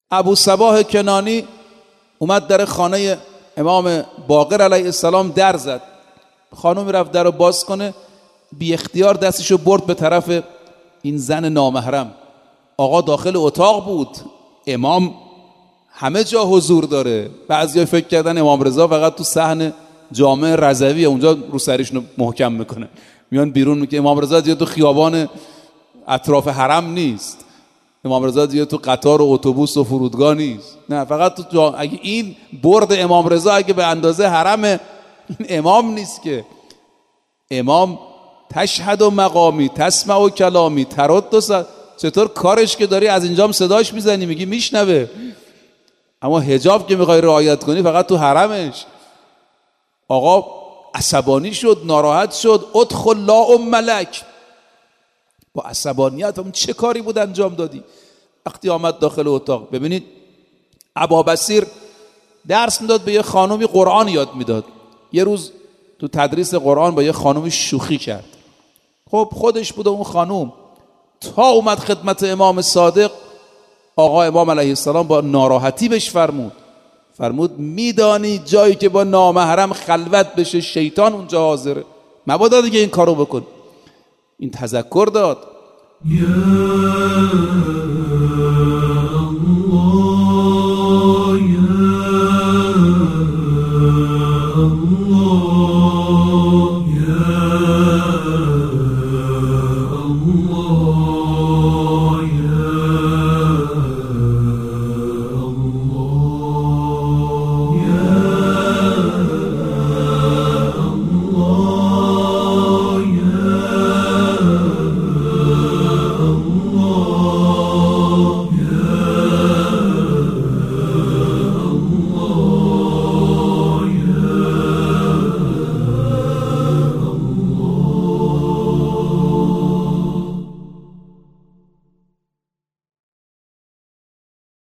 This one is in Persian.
ابو صباح کنانی اومد در خانه امام باقر علیه السلام در زد. خانومی رفت در رو باز کنه، بی اختیار دستشو برد به طرف این زن نامحرم. آقا داخل اتاق بود، امام همه جا حضور داره. بعضیا فکر کردن امام رضا فقط تو صحن جامع رضوی اونجا رو سرشون محکم میکنه، میان بیرون میگه امام رضا دیگه تو خیابان اطراف حرم نیست، امام رضا دیگه تو قطار و اتوبوس و فرودگاه نیست، نه فقط تو اگه این برد امام رضا اگه به اندازه حرم، امام نیست که. امام تشهد و مقامی تسمع و کلامی ترد و چطور کارش که داری از اینجام صداش میزنی میگی میشنوه، اما حجاب که میخوای رعایت کنی فقط تو حرمش. آقا عصبانی شد، ناراحت شد. ادخل لا ام ملک. با عصبانیت اون چه کاری بود انجام دادی؟ وقتی آمد داخل اتاق، ببینید ابابصیر درس میداد به یه خانومی، قرآن یاد میداد. یه روز تو تدریس قرآن با یه خانومی شوخی کرد. خب خودش بود اون خانوم. تا اومد خدمت امام صادق، آقا امام علیه السلام با ناراحتی بهش فرمود میدانی جایی که با نامحرم خلوت بشه شیطان اونجا حاضره، مبادا دیگه این کارو بکن. این تذکر داد.